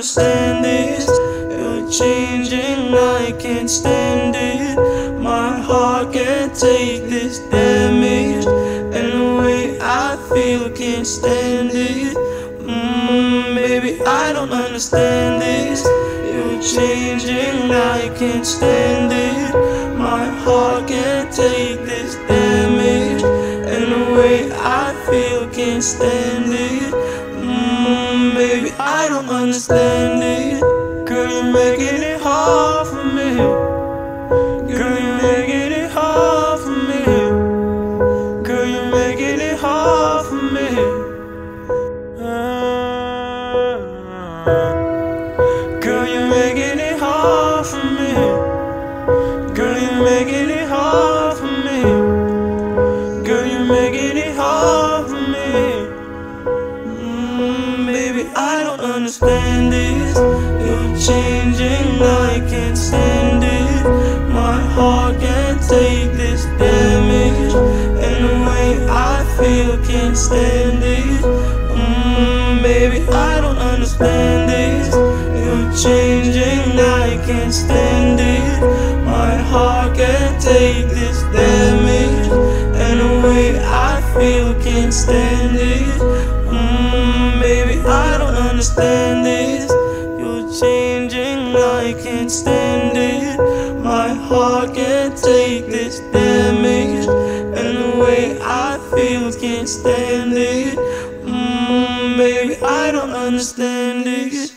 understand this. You're changing, I can't stand it. My heart can't take this damage, and the way I feel can't stand it. Baby, I don't understand this. You're changing, I can't stand it. My heart can't take this damage, and the way I feel can't stand it. Baby, I don't understand it. Girl, you're making it hard for me. Girl, you're making it hard for me. Girl, you're making it hard for me. Girl, you're making it hard for me. Girl, you're making it hard for me. Girl, you're making it hard for me. Baby, I don't understand this. You're changing, I can't stand it. My heart can't take this damage, and the way I feel can't stand it. Baby, I don't understand this. You're changing, I can't stand it. My heart can't take this damage, and the way I feel can't stand it. Baby, I don't understand this. You're changing, I can't stand it. My heart can't take this damage, and the way I feel can't stand it. Baby, I don't understand it.